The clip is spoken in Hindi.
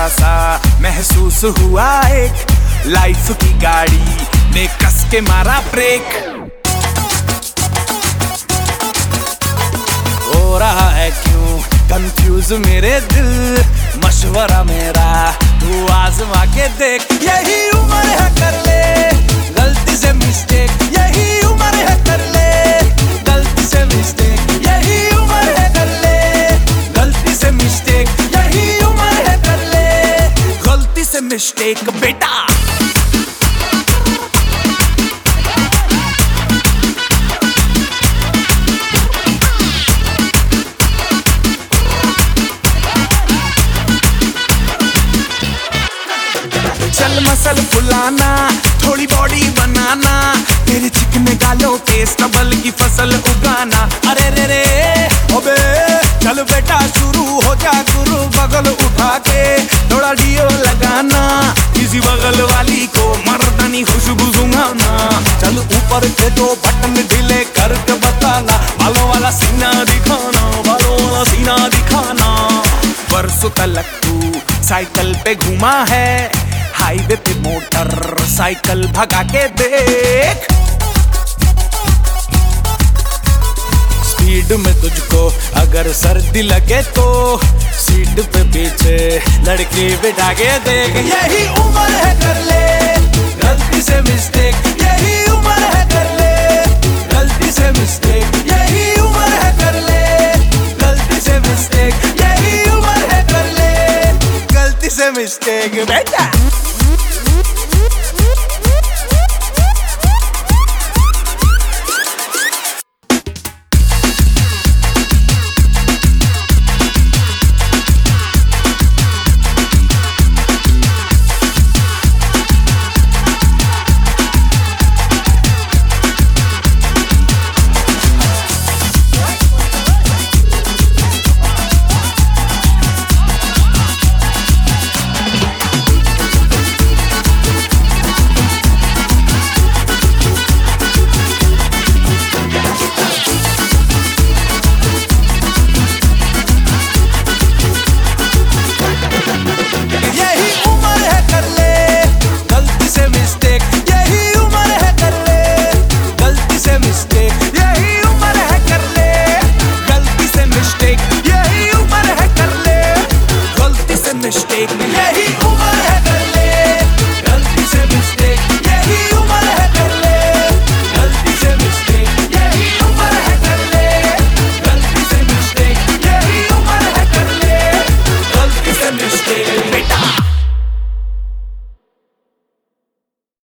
जरा सा महसूस हुआ एक लाइफ की गाड़ी ने कस के मारा ब्रेक। हो रहा है क्यों कंफ्यूज मेरे दिल, मशवरा मेरा तू आजमा के देख। यही उम्र है कर ले गलती से मिस्टेक, यही उम्र है कर ले गलती से मिस्टेक, यही उम्र है कर ले गलती से मिस्टेक, यही उम्र है कर ले गलती से मिस्टेक बेटा। चल मसल फुलाना, थोड़ी बॉडी बनाना, तेरे चिकने गालों पे स्टबल की फसल उगाना। अरे रे रे अबे चल बेटा शुरू हो जा गुरु, बगल उठा के थोड़ा डियो लगाना, किसी बगल वाली को मर्दानी खुशबू सुंघाना। चल ऊपर के दो बटन ढीले करके बताना, बालों वाला सीना दिखाना, बालों वाला सीना दिखाना। परसों तलक तू साइकिल पे घूमा है, हाईवे पे मोटर साइकिल भगा के देख। स्पीड में तुझको अगर सर्दी लगे तो सीट पे पीछे लड़की बिठा के देख। यही उम्र है कर ले गलती से मिस्टेक, यही उम्र है कर ले गलती से मिस्टेक, यही उम्र है कर ले गलती से मिस्टेक, यही उम्र है कर ले गलती से मिस्टेक बेटा। मिस्टेक यही उम्र है